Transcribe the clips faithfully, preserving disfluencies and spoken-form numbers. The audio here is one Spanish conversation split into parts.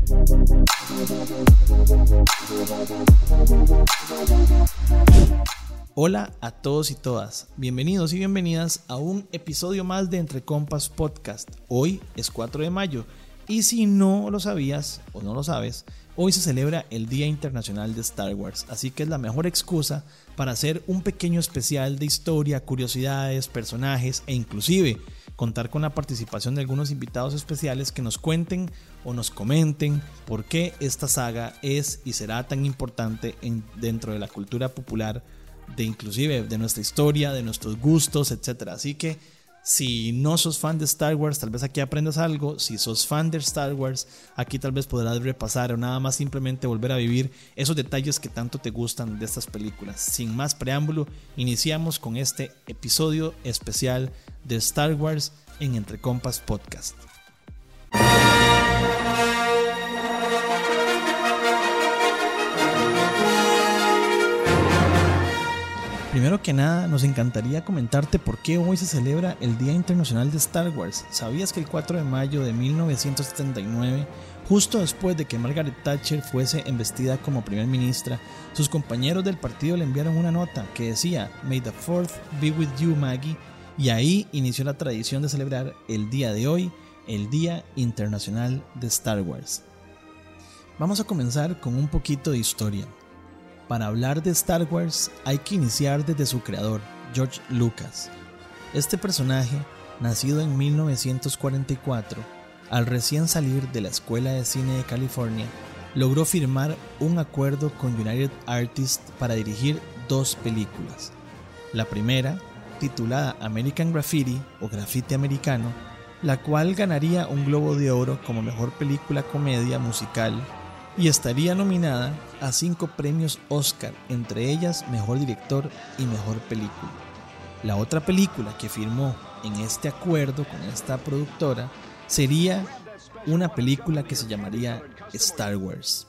Hola a todos y todas, bienvenidos y bienvenidas a un episodio más de Entre Compas Podcast. Hoy es cuatro de mayo y si no lo sabías o no lo sabes, hoy se celebra el Día Internacional de Star Wars, así que es la mejor excusa para hacer un pequeño especial de historia, curiosidades, personajes e inclusive contar con la participación de algunos invitados especiales que nos cuenten o nos comenten por qué esta saga es y será tan importante en, dentro de la cultura popular, de inclusive de nuestra historia, de nuestros gustos, etcétera. Así que si no sos fan de Star Wars, tal vez aquí aprendas algo. Si sos fan de Star Wars, aquí tal vez podrás repasar o nada más simplemente volver a vivir esos detalles que tanto te gustan de estas películas. Sin más preámbulo, iniciamos con este episodio especial de Star Wars en Entre Compas Podcast. Primero que nada, nos encantaría comentarte por qué hoy se celebra el Día Internacional de Star Wars. ¿Sabías que el cuatro de mayo de mil novecientos setenta y nueve, justo después de que Margaret Thatcher fuese embestida como primer ministra, sus compañeros del partido le enviaron una nota que decía "May the fourth be with you, Maggie", y ahí inició la tradición de celebrar el día de hoy, el Día Internacional de Star Wars. Vamos a comenzar con un poquito de historia. Para hablar de Star Wars hay que iniciar desde su creador, George Lucas. Este personaje, nacido en mil novecientos cuarenta y cuatro, al recién salir de la Escuela de Cine de California, logró firmar un acuerdo con United Artists para dirigir dos películas. La primera, titulada American Graffiti o Graffiti Americano, la cual ganaría un Globo de Oro como mejor película comedia musical y estaría nominada a cinco premios Oscar, entre ellas Mejor Director y Mejor Película. La otra película que firmó en este acuerdo con esta productora sería una película que se llamaría Star Wars.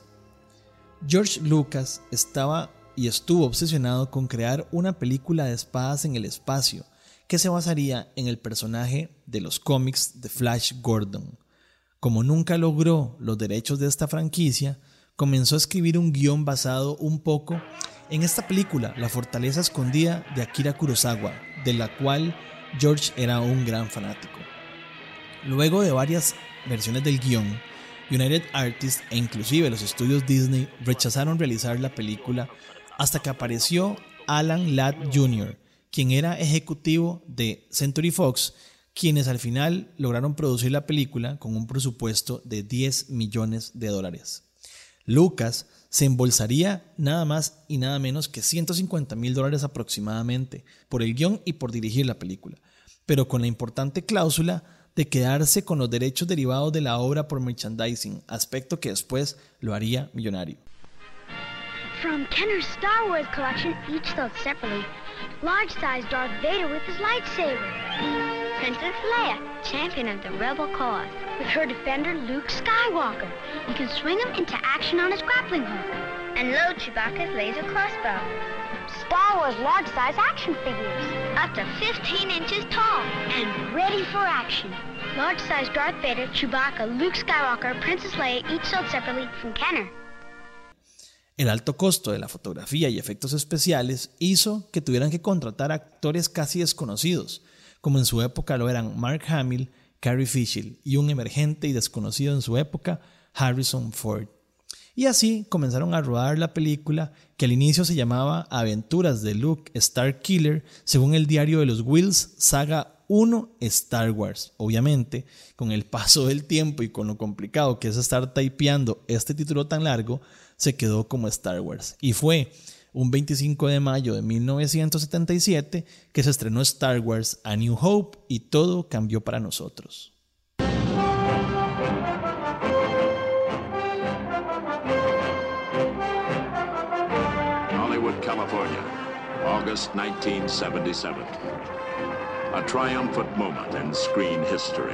George Lucas estaba y estuvo obsesionado con crear una película de espadas en el espacio que se basaría en el personaje de los cómics de Flash Gordon. Como nunca logró los derechos de esta franquicia, comenzó a escribir un guión basado un poco en esta película, La Fortaleza Escondida de Akira Kurosawa, de la cual George era un gran fanático. Luego de varias versiones del guión, United Artists e inclusive los estudios Disney rechazaron realizar la película hasta que apareció Alan Ladd junior, quien era ejecutivo de Century Fox, quienes al final lograron producir la película con un presupuesto de diez millones de dólares. Lucas se embolsaría nada más y nada menos que ciento cincuenta mil dólares aproximadamente por el guión y por dirigir la película, pero con la importante cláusula de quedarse con los derechos derivados de la obra por merchandising, aspecto que después lo haría millonario. From Kenner's Star Wars collection, each sold separately. Large-size Darth Vader with his lightsaber. Princess Leia, champion of the rebel cause, with her defender Luke Skywalker. You can swing him into action on his grappling hook. And load Chewbacca's laser crossbow. Star Wars large-size action figures, up to fifteen inches tall and ready for action. Large-size Darth Vader, Chewbacca, Luke Skywalker, Princess Leia, each sold separately from Kenner. El alto costo de la fotografía y efectos especiales hizo que tuvieran que contratar actores casi desconocidos, como en su época lo eran Mark Hamill, Carrie Fisher y un emergente y desconocido en su época, Harrison Ford. Y así comenzaron a rodar la película, que al inicio se llamaba Aventuras de Luke Starkiller, según el diario de los Whills, Saga uno Star Wars. Obviamente, con el paso del tiempo y con lo complicado que es estar typeando este título tan largo, se quedó como Star Wars. Y fue un veinticinco de mayo de mil novecientos setenta y siete que se estrenó Star Wars A New Hope y todo cambió para nosotros. Hollywood, California, August nineteen seventy-seven. A triumphant moment in screen history.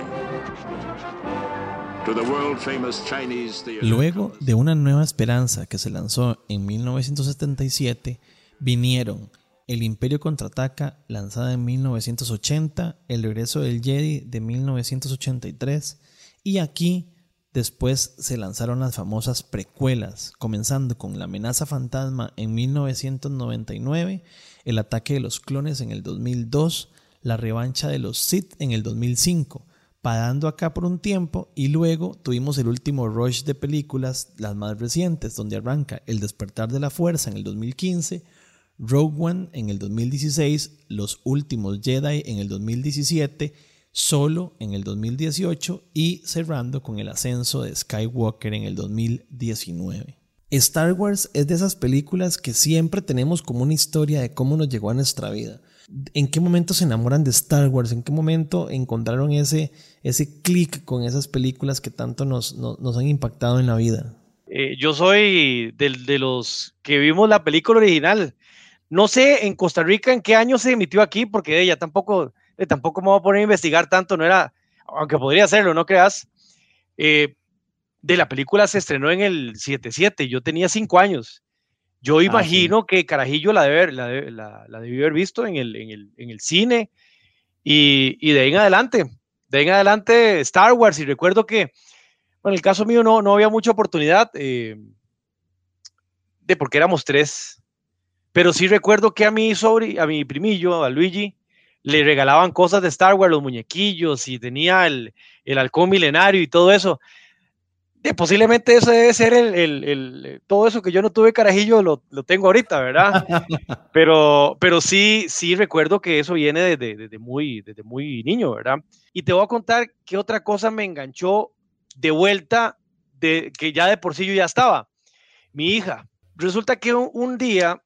Luego de Una Nueva Esperanza, que se lanzó en mil novecientos setenta y siete, vinieron El Imperio Contraataca, lanzada en mil novecientos ochenta, El Regreso del Jedi de mil novecientos ochenta y tres, y aquí Después se lanzaron las famosas precuelas, comenzando con La amenaza fantasma en mil novecientos noventa y nueve, El ataque de los clones en el dos mil dos, La revancha de los Sith en el dos mil cinco, parando acá por un tiempo, y luego tuvimos el último rush de películas, las más recientes, donde arranca El despertar de la fuerza en el dos mil quince, Rogue One en el dos mil dieciséis, Los últimos Jedi en el dos mil diecisiete, Solo en el dos mil dieciocho y cerrando con el ascenso de Skywalker en el dos mil diecinueve. Star Wars es de esas películas que siempre tenemos como una historia de cómo nos llegó a nuestra vida. ¿En qué momento se enamoran de Star Wars? ¿En qué momento encontraron ese, ese clic con esas películas que tanto nos, nos, nos han impactado en la vida? Eh, yo soy de, de los que vimos la película original. No sé en Costa Rica en qué año se emitió aquí, porque ella tampoco, eh, tampoco me voy a poner a investigar tanto, no era, aunque podría hacerlo, no creas. Eh, de la película se estrenó en el setenta y siete, yo tenía cinco años. Yo imagino ah, sí. que Carajillo la debe, la, debe, la, la debí haber visto en el, en el, en el cine y, y de ahí en adelante, de ahí en adelante Star Wars, y recuerdo que, bueno, en el caso mío no, no había mucha oportunidad eh, de porque éramos tres, pero sí recuerdo que a mi sobre, a mi primillo, a Luigi, le regalaban cosas de Star Wars, los muñequillos, y tenía el, el halcón milenario y todo eso. Eh, posiblemente eso debe ser el, el, el, todo eso que yo no tuve Carajillo lo, lo tengo ahorita, ¿verdad? pero, pero sí, sí recuerdo que eso viene desde, desde, muy, desde muy niño, ¿verdad? Y te voy a contar qué otra cosa me enganchó de vuelta, de, que ya de por sí yo ya estaba. Mi hija. Resulta que un, un día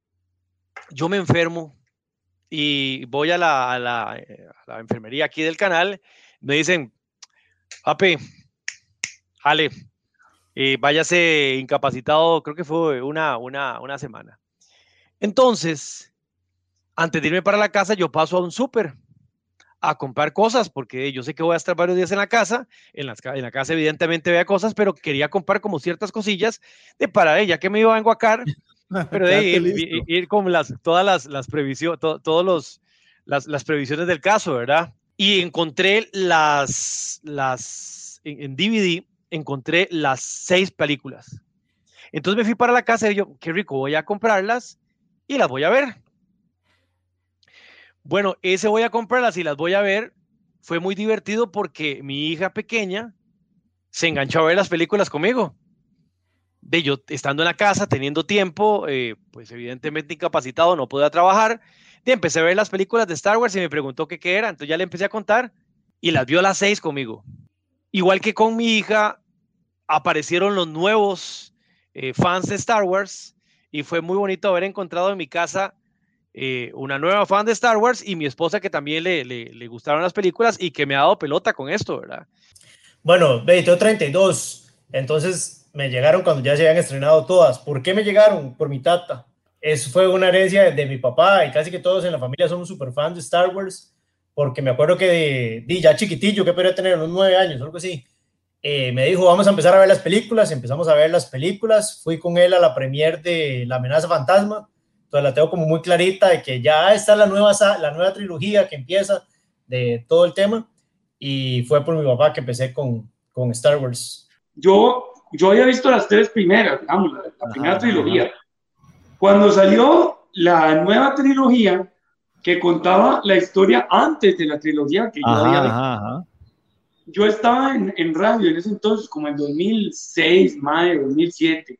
yo me enfermo y voy a la, a, la, a la enfermería aquí del canal, me dicen, papi, jale, eh, váyase incapacitado, creo que fue una, una, una semana. Entonces, antes de irme para la casa, yo paso a un súper a comprar cosas, porque yo sé que voy a estar varios días en la casa, en, las, en la casa evidentemente había cosas, pero quería comprar como ciertas cosillas de para ella, que me iba a enguacar, pero de ir, ir, ir con las, todas las, las previsiones, to, todos los, las, las previsiones del caso, ¿verdad? Y encontré las, las en, en D V D, encontré las seis películas. Entonces me fui para la casa y yo, qué rico, voy a comprarlas y las voy a ver. Bueno, ese voy a comprarlas y las voy a ver fue muy divertido porque mi hija pequeña se enganchó a ver las películas conmigo. De yo estando en la casa, teniendo tiempo, eh, pues evidentemente incapacitado, no podía trabajar, y empecé a ver las películas de Star Wars y me preguntó qué, qué era, entonces ya le empecé a contar y las vio a las seis conmigo. Igual que con mi hija, aparecieron los nuevos eh, fans de Star Wars y fue muy bonito haber encontrado en mi casa eh, una nueva fan de Star Wars y mi esposa que también le, le, le gustaron las películas y que me ha dado pelota con esto, ¿verdad? Bueno, ve, tengo treinta y dos, entonces me llegaron cuando ya se habían estrenado todas. ¿Por qué me llegaron? Por mi tata. Eso fue una herencia de, de mi papá y casi que todos en la familia somos super fans de Star Wars, porque me acuerdo que de, de ya chiquitillo, que podría tener unos nueve años, algo así, eh, me dijo, vamos a empezar a ver las películas, empezamos a ver las películas, fui con él a la premiere de La amenaza fantasma, entonces la tengo como muy clarita de que ya está la nueva, la nueva trilogía que empieza de todo el tema, y fue por mi papá que empecé con, con Star Wars. Yo, yo había visto las tres primeras, digamos, la, la primera trilogía. Cuando salió la nueva trilogía, que contaba la historia antes de la trilogía que yo ajá, había visto. Ajá, ajá. Yo estaba en, en radio en ese entonces, como en dos mil seis, mayo, dos mil siete.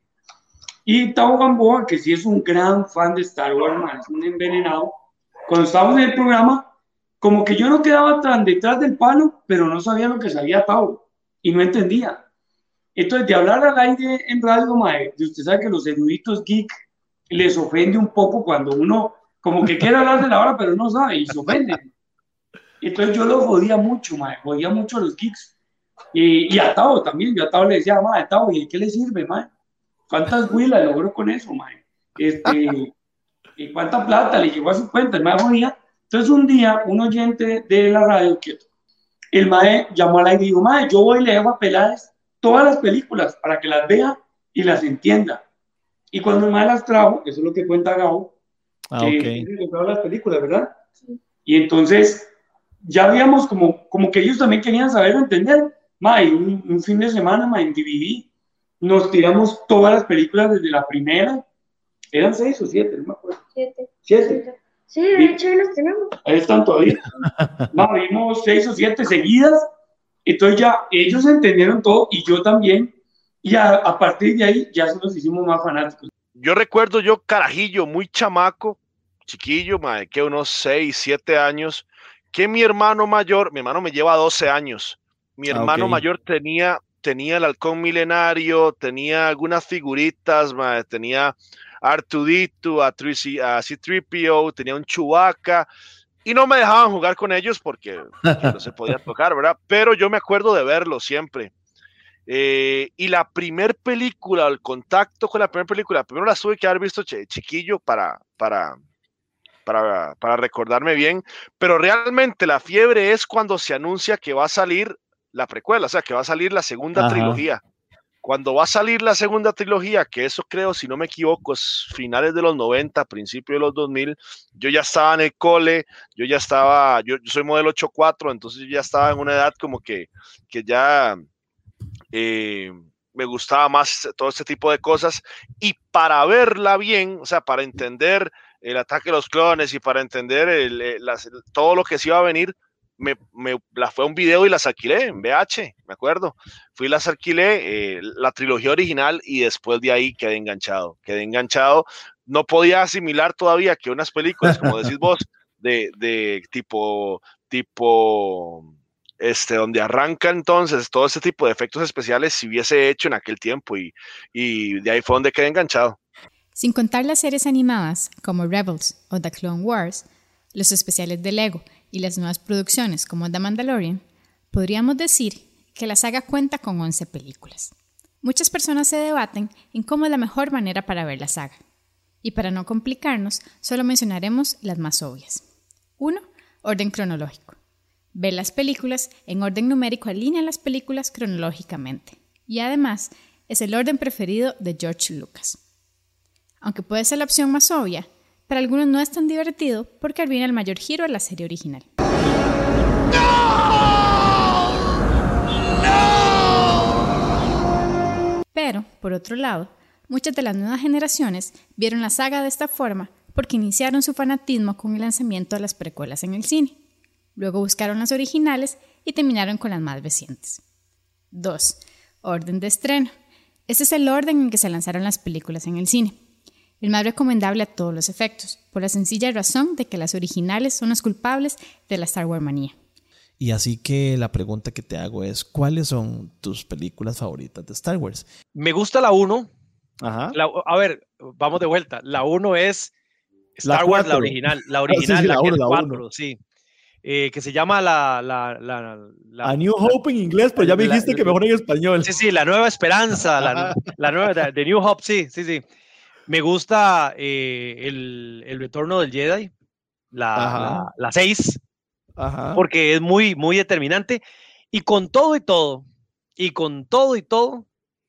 Y Tavo Gamboa, que sí es un gran fan de Star Wars, man, es un envenenado. Cuando estábamos en el programa, como que yo no quedaba tan detrás del palo, pero no sabía lo que sabía Tavo. Y no entendía. Entonces, de hablar al aire en radio, man, usted sabe que los eruditos geek les ofende un poco cuando uno como que quiere hablar de la hora, pero no sabe y se ofenden. Entonces yo lo jodía mucho, mae, jodía mucho a los geeks. Y, y a Tavo también, yo a Tavo le decía, mae, Tavo, ¿y qué le sirve, mae? ¿Cuántas huilas logró con eso, mae? Este, ¿y cuánta plata le llegó a su cuenta? El mae jodía. Entonces un día, un oyente de la radio, que el mae llamó al aire y dijo, mae, yo voy y le dejo a Peláez todas las películas para que las vea y las entienda. Y cuando el mae las trajo, eso es lo que cuenta Gabo, ah, que okay. encontraba las películas, ¿verdad? Sí. Y entonces ya habíamos como, como que ellos también querían saber o entender. ma, y un, un fin de semana, ma, en D V D, nos tiramos todas las películas desde la primera. ¿Eran seis o siete? No me acuerdo. Siete. ¿Siete? Sí, de hecho ahí los tenemos. Ahí están todavía. Ma, vimos seis o siete seguidas. Entonces ya ellos entendieron todo y yo también. Y a, a partir de ahí ya nos hicimos más fanáticos. Yo recuerdo yo carajillo, muy chamaco, chiquillo, ma, que unos seis, siete años, que mi hermano mayor, mi hermano me lleva doce años, mi hermano Ah, ok. mayor tenía, tenía el halcón milenario, tenía algunas figuritas, ma, tenía a R dos D dos, a C tres P O, tenía un Chewbacca, y no me dejaban jugar con ellos porque, porque no se podía tocar, ¿verdad? Pero yo me acuerdo de verlo siempre. Eh, y la primer película, el contacto con la primera película, primero la tuve que haber visto ch chiquillo para, para, para, para recordarme bien, pero realmente la fiebre es cuando se anuncia que va a salir la precuela, o sea, que va a salir la segunda Ajá. trilogía. Cuando va a salir la segunda trilogía, que eso creo, si no me equivoco, es finales de los noventa, principios de los dos mil, yo ya estaba en el cole, yo ya estaba, yo, yo soy modelo ocho cuatro, entonces yo ya estaba en una edad como que, que ya eh, me gustaba más todo este tipo de cosas, y para verla bien, o sea, para entender el ataque de los clones y para entender el, el, las, todo lo que se iba a venir, Me, me, la fue a un video y las alquilé en V H, me acuerdo. Fui y las alquilé, eh, la trilogía original, y después de ahí quedé enganchado. Quedé enganchado. No podía asimilar todavía que unas películas, como decís vos, de, de tipo, tipo, este, donde arranca entonces todo ese tipo de efectos especiales, se hubiese hecho en aquel tiempo, y, y de ahí fue donde quedé enganchado. Sin contar las series animadas como Rebels o The Clone Wars, los especiales de Lego y las nuevas producciones como The Mandalorian, podríamos decir que la saga cuenta con once películas. Muchas personas se debaten en cómo es la mejor manera para ver la saga. Y para no complicarnos, solo mencionaremos las más obvias. uno. Orden cronológico. Ver las películas en orden numérico alinea las películas cronológicamente. Y además, es el orden preferido de George Lucas. Aunque puede ser la opción más obvia, para algunos no es tan divertido porque arruina el mayor giro a la serie original. Pero, por otro lado, muchas de las nuevas generaciones vieron la saga de esta forma porque iniciaron su fanatismo con el lanzamiento de las precuelas en el cine. Luego buscaron las originales y terminaron con las más recientes. dos. Orden de estreno. Este es el orden en que se lanzaron las películas en el cine. El más recomendable a todos los efectos, por la sencilla razón de que las originales son las culpables de la Star Wars manía. Y así que la pregunta que te hago es, ¿cuáles son tus películas favoritas de Star Wars? Me gusta la uno. Ajá. La, a ver, vamos de vuelta. La uno es Star La Wars, la cuatro. original. La original, Sí, sí, la, la que uno, es la cuatro, uno. sí. Eh, que se llama la... la, la, la A New Hope en inglés, pero ya me la- dijiste que mejor en español. Sí, sí, la nueva esperanza, la, la nueva, de New Hope, sí, sí, sí. Me gusta eh, el, el retorno del Jedi, la, Ajá. la, la seis, Ajá. porque es muy, muy determinante. Y con todo y todo, y con todo y todo,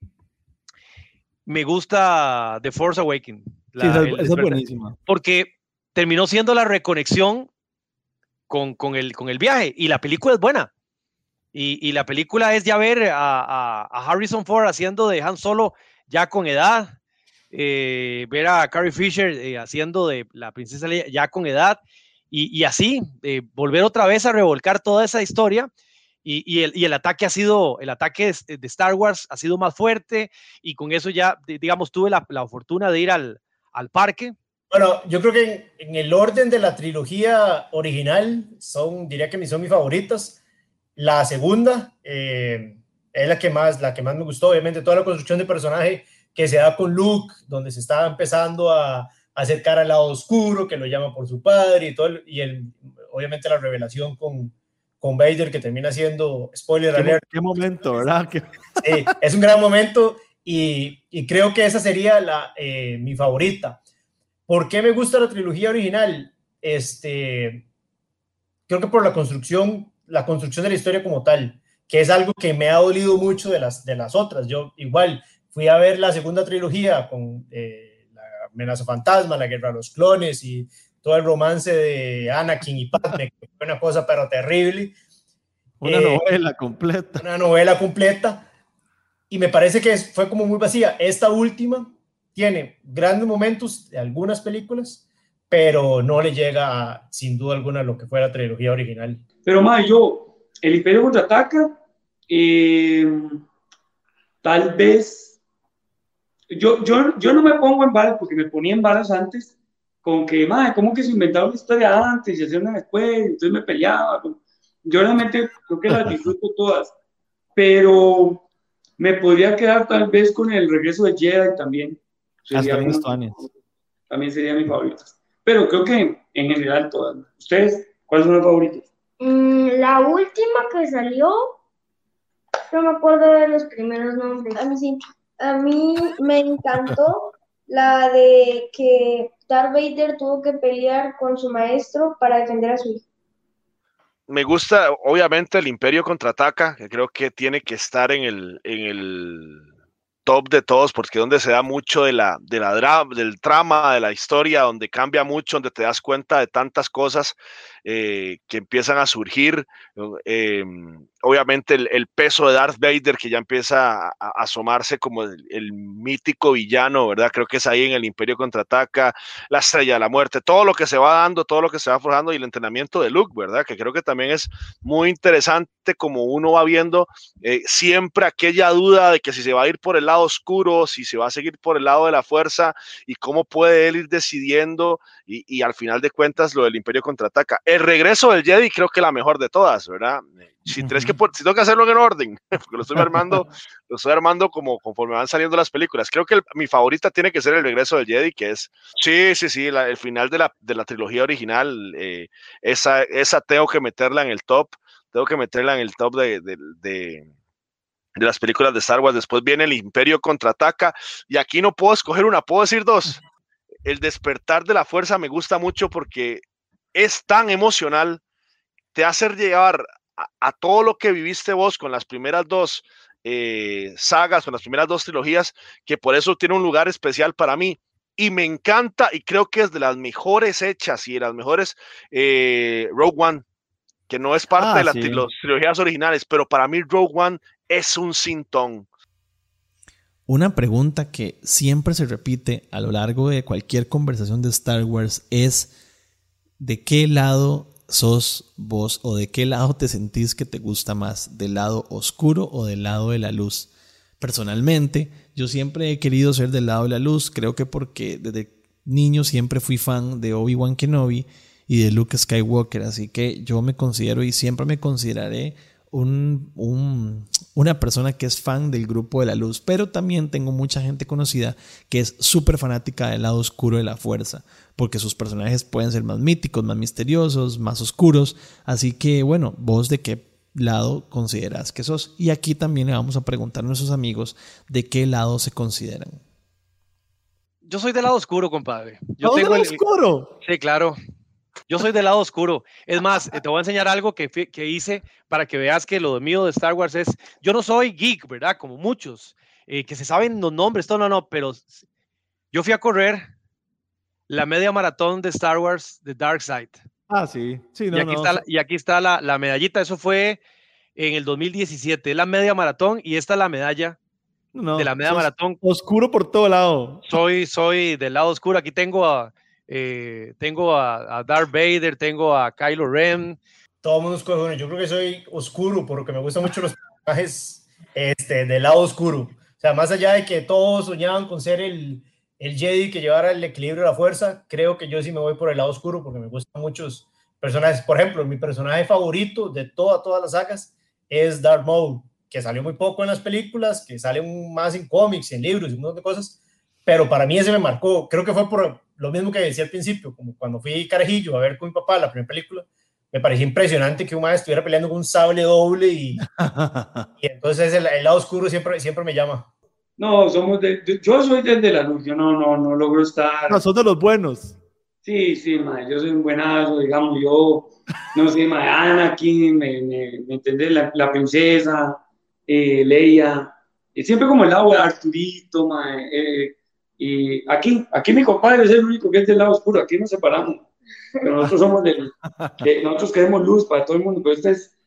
me gusta The Force Awakens. La, Sí, esa, el esa es despertar, buenísima. porque terminó siendo la reconexión con, con, el, con el viaje, y la película es buena. Y, y la película es ya ver a, a, a Harrison Ford haciendo de Han Solo ya con edad, eh, ver a Carrie Fisher eh, haciendo de la princesa Leia ya con edad, y, y así eh, volver otra vez a revolcar toda esa historia. Y, y, el, y el ataque ha sido, el ataque de, de Star Wars ha sido más fuerte, y con eso ya, digamos, tuve la, la fortuna de ir al, al parque. Bueno, yo creo que en, en el orden de la trilogía original, son, diría que son mis favoritas. La segunda eh, es la que, más, la que más me gustó, obviamente toda la construcción de personaje que se da con Luke, donde se está empezando a acercar al lado oscuro, que lo llama por su padre, y, todo el, y el, obviamente la revelación con, con Vader, que termina siendo, spoiler ¿Qué, alert. qué momento, ¿verdad? ¿Qué... Sí, es un gran momento, y, y creo que esa sería la, eh, mi favorita. ¿Por qué me gusta la trilogía original? Este, creo que por la construcción, la construcción de la historia como tal, que es algo que me ha dolido mucho de las, de las otras. Yo igual fui a ver la segunda trilogía con eh, la amenaza fantasma, la guerra de los clones y todo el romance de Anakin y Padme, que fue una cosa pero terrible. Una eh, novela completa. Una novela completa. Y me parece que es, fue como muy vacía. Esta última tiene grandes momentos de algunas películas, pero no le llega a, sin duda alguna, a lo que fue la trilogía original. Pero, ma, yo, El Imperio Contraataca, eh, tal vez, yo, yo, yo no me pongo en balas, porque me ponía en balas antes, con que, ma, ¿cómo que se inventaba una historia antes y hacía una después? Entonces me peleaba. Yo realmente creo que las disfruto todas, pero me podría quedar tal vez con El Regreso de Jedi también. Sería Hasta una, también sería mi favorita. Pero creo que en general todas. ¿Ustedes cuáles son los favoritos? Mm, la última que salió, no me acuerdo de los primeros nombres. A mí sí. A mí me encantó la de que Darth Vader tuvo que pelear con su maestro para defender a su hijo. Me gusta, obviamente, El Imperio Contraataca, que creo que tiene que estar en el, en el top de todos, porque es donde se da mucho de la, de la dra del trama, de la historia, donde cambia mucho, donde te das cuenta de tantas cosas eh, que empiezan a surgir. Eh, obviamente el, el peso de Darth Vader, que ya empieza a, a asomarse como el, el mítico villano, ¿verdad? Creo que es ahí en El Imperio Contraataca, la Estrella de la Muerte, todo lo que se va dando, todo lo que se va forjando, y el entrenamiento de Luke, ¿verdad? Que creo que también es muy interesante, como uno va viendo eh, siempre aquella duda de que si se va a ir por el lado oscuro, si se va a seguir por el lado de la fuerza, y cómo puede él ir decidiendo, y, y al final de cuentas lo del Imperio Contraataca. El Regreso del Jedi creo que la mejor de todas, ¿verdad? Si, uh-huh. que, si tengo que hacerlo en orden, porque lo estoy armando, lo estoy armando como conforme van saliendo las películas. Creo que el, mi favorita tiene que ser El Regreso del Jedi, que es, sí, sí, sí, la, el final de la, de la trilogía original, eh, esa, esa tengo que meterla en el top, tengo que meterla en el top de, de, de, de las películas de Star Wars. Después viene El Imperio Contraataca, y aquí no puedo escoger una, puedo decir dos. El Despertar de la Fuerza me gusta mucho porque es tan emocional, te hace llevar a, a todo lo que viviste vos con las primeras dos eh, sagas, con las primeras dos trilogías, que por eso tiene un lugar especial para mí. Y me encanta, y creo que es de las mejores hechas y de las mejores eh, Rogue One, que no es parte ah, de las sí. trilogías originales, pero para mí Rogue One es un cintón. Una pregunta que siempre se repite a lo largo de cualquier conversación de Star Wars es: ¿de qué lado sos vos, o de qué lado te sentís que te gusta más? ¿Del lado oscuro o del lado de la luz? Personalmente, yo siempre he querido ser del lado de la luz, creo que porque desde niño siempre fui fan de Obi-Wan Kenobi y de Luke Skywalker, así que yo me considero y siempre me consideraré Un, un, una persona que es fan del grupo de la luz, pero también tengo mucha gente conocida que es súper fanática del lado oscuro de la fuerza, porque sus personajes pueden ser más míticos, más misteriosos, más oscuros. Así que bueno, vos de qué lado consideras que sos, y aquí también le vamos a preguntar a nuestros amigos de qué lado se consideran. Yo soy del lado oscuro, compadre. Yo ¿Del tengo lado el, oscuro? Sí, claro. Yo soy del lado oscuro. Es más, te voy a enseñar algo que, que hice para que veas que lo mío de Star Wars es... Yo no soy geek, ¿verdad? Como muchos, eh, que se saben los nombres, todo, no, no, pero yo fui a correr la media maratón de Star Wars de Dark Side. Ah, sí. sí no, y, aquí no, está, no. la, y aquí está la, la medallita. Eso fue en el dos mil diecisiete. La media maratón, y esta es la medalla no, de la media maratón. Oscuro por todo lado. Soy, soy del lado oscuro. Aquí tengo a... Eh, tengo a, a Darth Vader, tengo a Kylo Ren. Todo el mundo escoge uno. Yo creo que soy oscuro porque me gustan mucho los personajes este, del lado oscuro. O sea, más allá de que todos soñaban con ser el, el Jedi que llevara el equilibrio de la fuerza, creo que yo sí me voy por el lado oscuro porque me gustan muchos personajes. Por ejemplo, mi personaje favorito de toda, todas las sagas es Darth Maul, que salió muy poco en las películas, que sale más en cómics, en libros y un montón de cosas, pero para mí ese me marcó. Creo que fue por lo mismo que decía al principio, como cuando fui carajillo a ver con mi papá la primera película, me parecía impresionante que un maestro estuviera peleando con un sable doble y, y entonces el, el lado oscuro siempre, siempre me llama. No, somos de, yo soy desde la luz, yo no, no, no logro estar... No, son de los buenos. Sí, sí, ma, yo soy un buenazo, digamos, yo, no sé, ma, Anakin, me, me, me entendés, la, la princesa, eh, Leia, eh, siempre como el lado de Arturito, ma, eh, y aquí, aquí mi compadre es el único que es del lado oscuro, aquí nos separamos, pero nosotros somos del, de, nosotros queremos luz para todo el mundo, pero este es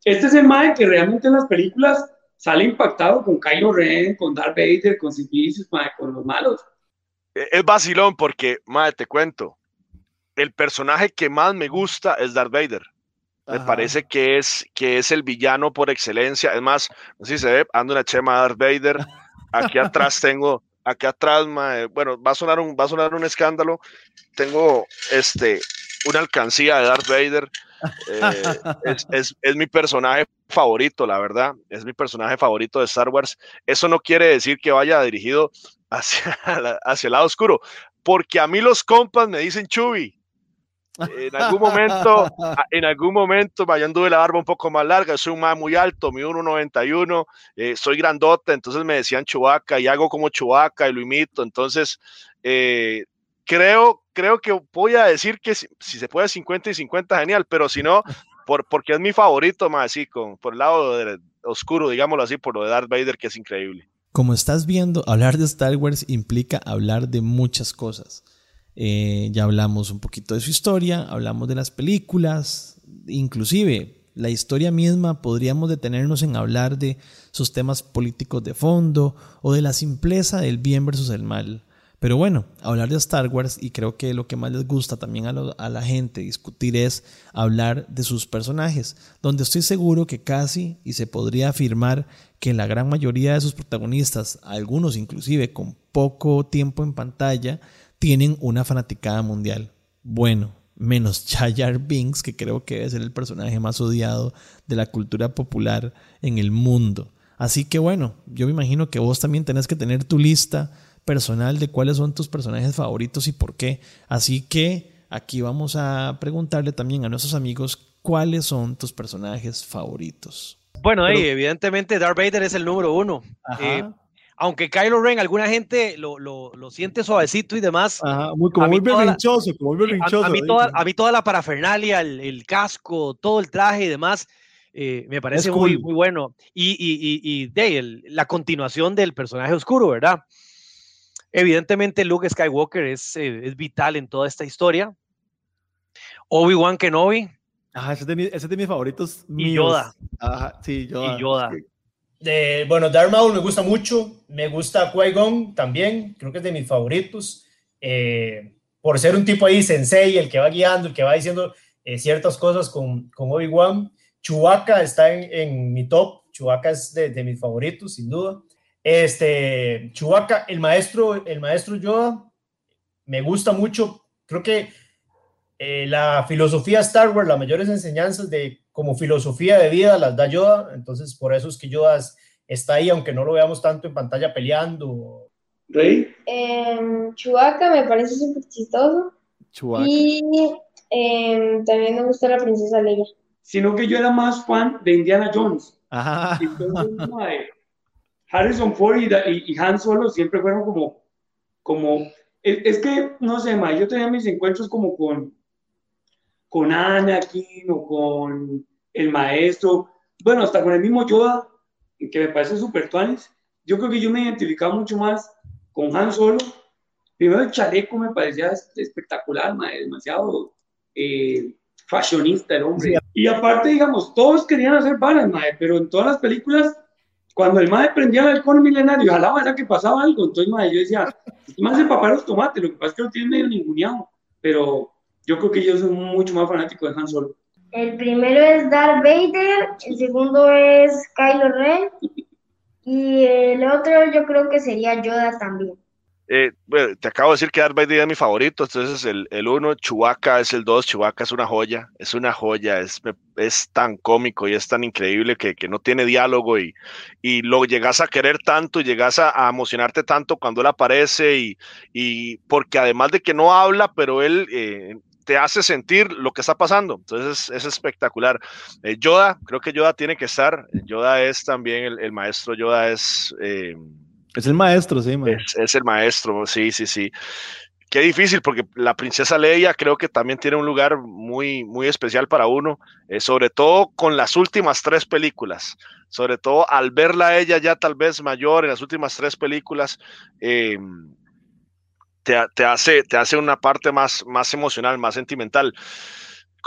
este es el mae que realmente en las películas sale impactado con Kylo Ren, con Darth Vader, con Simplicius, mae, con los malos. Es vacilón porque, madre, te cuento, el personaje que más me gusta es Darth Vader. Me Ajá. parece que es, que es el villano por excelencia. Es más, no sé si se ve, ando una chema de Darth Vader. Aquí atrás tengo, aquí atrás, mae, bueno, va a sonar un, va a sonar un escándalo. Tengo este, una alcancía de Darth Vader. Eh, es, es, es mi personaje favorito, la verdad. Es mi personaje favorito de Star Wars. Eso no quiere decir que vaya dirigido hacia, la, hacia el lado oscuro, porque a mí los compas me dicen Chubby. En algún momento, en algún momento, yo anduve la barba un poco más larga, soy un man muy alto, mi uno noventa y uno, eh, soy grandote, entonces me decían Chewbacca y hago como Chewbacca y lo imito, entonces eh, creo, creo que voy a decir que si, si se puede cincuenta y cincuenta, genial, pero si no, por, porque es mi favorito, más así, con, por el lado de, oscuro, digámoslo así, por lo de Darth Vader, que es increíble. Como estás viendo, hablar de Star Wars implica hablar de muchas cosas. Eh, ya hablamos un poquito de su historia, hablamos de las películas, inclusive la historia misma podríamos detenernos en hablar de sus temas políticos de fondo o de la simpleza del bien versus el mal. Pero bueno, hablar de Star Wars, y creo que lo que más les gusta también a, lo, a la gente discutir, es hablar de sus personajes, donde estoy seguro que casi, y se podría afirmar que la gran mayoría de sus protagonistas, algunos inclusive con poco tiempo en pantalla, tienen una fanaticada mundial. Bueno, menos Jar Jar Binks, que creo que debe ser el personaje más odiado de la cultura popular en el mundo. Así que bueno, yo me imagino que vos también tenés que tener tu lista personal de cuáles son tus personajes favoritos y por qué. Así que aquí vamos a preguntarle también a nuestros amigos cuáles son tus personajes favoritos. Bueno, Pero, hey, evidentemente Darth Vader es el número uno. Eh, aunque Kylo Ren, alguna gente lo, lo, lo siente suavecito y demás. Ajá, muy, como muy berrinchoso, como muy berrinchoso. A, a, mí toda, a mí toda la parafernalia, el, el casco, todo el traje y demás, eh, me parece cool. muy, muy bueno. Y, y, y, y de el, la continuación del personaje oscuro, ¿verdad? Evidentemente Luke Skywalker es, eh, es vital en toda esta historia. Obi-Wan Kenobi. Ajá, ese es de, mi, ese es de mis favoritos. Y míos. Yoda. Ajá, sí, Yoda. Y Yoda. De, bueno, Darth Maul me gusta mucho. Me gusta Qui-Gon también. Creo que es de mis favoritos. Eh, por ser un tipo ahí sensei, el que va guiando, el que va diciendo eh, ciertas cosas con, con Obi-Wan. Chewbacca está en, en mi top. Chewbacca es de, de mis favoritos, sin duda. Este, Chewbacca, el maestro, el maestro Yoda, me gusta mucho. Creo que eh, la filosofía Star Wars, las mayores enseñanzas de como filosofía de vida las da Yoda, entonces por eso es que Yoda está ahí, aunque no lo veamos tanto en pantalla peleando. ¿Rey? Eh, Chewbacca me parece súper chistoso. Chewbacca. Y eh, también me gusta la princesa Leia. Sino que yo era más fan de Indiana Jones. Ajá. Entonces, madre, Harrison Ford y, y Han Solo siempre fueron como, como es, es que, no sé, ma, yo tenía mis encuentros como con, con Anakin o con el maestro, bueno, hasta con el mismo Yoda, que me parece súper tuanis. Yo creo que yo me identificaba mucho más con Han Solo. Primero el chaleco me parecía espectacular, ma, demasiado eh, fashionista el hombre. Sí. Y aparte, digamos, todos querían hacer balas, ma, pero en todas las películas, cuando el mae prendía el halcón milenario, jalaba, era que pasaba algo. Entonces, mae, yo decía, este mae hace papá los tomates, lo que pasa es que lo tiene medio ninguneado. Pero yo creo que yo soy mucho más fanático de Han Solo. El primero es Darth Vader, el segundo es Kylo Ren, y el otro yo creo que sería Yoda también. Eh, bueno, te acabo de decir que Darth Vader es mi favorito, entonces el, el uno, Chewbacca es el dos, Chewbacca es una joya, es una joya, es, es tan cómico y es tan increíble que, que no tiene diálogo y, y lo llegas a querer tanto y llegas a, a emocionarte tanto cuando él aparece y, y porque además de que no habla, pero él eh, te hace sentir lo que está pasando, entonces es, es espectacular. Eh, Yoda, creo que Yoda tiene que estar, Yoda es también, el, el maestro Yoda es... Eh, Es el maestro, sí, man. Es, es el maestro, sí, sí, sí. Qué difícil, porque la princesa Leia creo que también tiene un lugar muy, muy especial para uno, eh, sobre todo con las últimas tres películas, sobre todo al verla a ella ya tal vez mayor en las últimas tres películas, eh, te, te, hace, te hace una parte más, más emocional, más sentimental.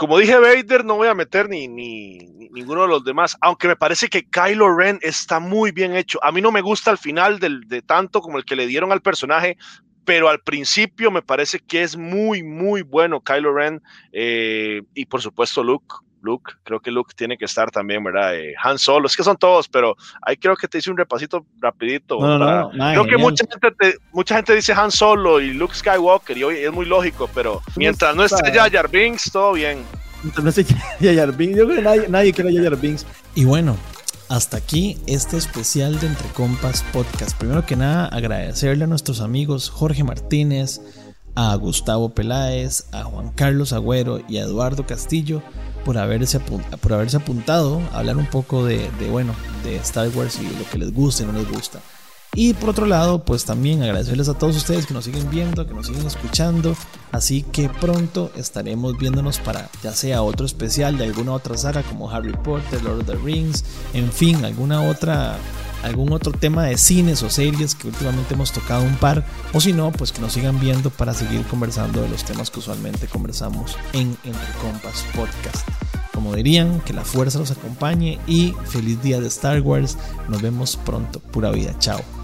como dije Vader, no voy a meter ni, ni, ni ninguno de los demás, aunque me parece que Kylo Ren está muy bien hecho. A mí no me gusta el final del, de tanto como el que le dieron al personaje, pero al principio me parece que es muy, muy bueno Kylo Ren, eh, y por supuesto Luke. Luke, creo que Luke tiene que estar también, ¿verdad? Eh, Han Solo, es que son todos, pero ahí creo que te hice un repasito rapidito. No, no, para, no, no, creo que mucha gente, te, mucha gente dice Han Solo y Luke Skywalker, y hoy es muy lógico, pero mientras no esté Jar Jar Binks, todo bien. Mientras no esté Jar Jar Binks, yo creo que nadie, nadie quiere Jar Jar Binks. Y bueno, hasta aquí este especial de Entre Compas Podcast. Primero que nada, agradecerle a nuestros amigos Jorge Martínez, a Gustavo Peláez, a Juan Carlos Agüero y a Eduardo Castillo por haberse, por haberse apuntado a hablar un poco de, de, bueno, de Star Wars y lo que les gusta y no les gusta. Y por otro lado, pues también agradecerles a todos ustedes que nos siguen viendo, que nos siguen escuchando. Así que pronto estaremos viéndonos para ya sea otro especial de alguna otra saga como Harry Potter, Lord of the Rings, en fin, alguna otra, algún otro tema de cines o series que últimamente hemos tocado un par, o si no, pues que nos sigan viendo para seguir conversando de los temas que usualmente conversamos en Entre Compas Podcast. Como dirían, que la fuerza los acompañe y feliz día de Star Wars. Nos vemos pronto. Pura vida. Chao.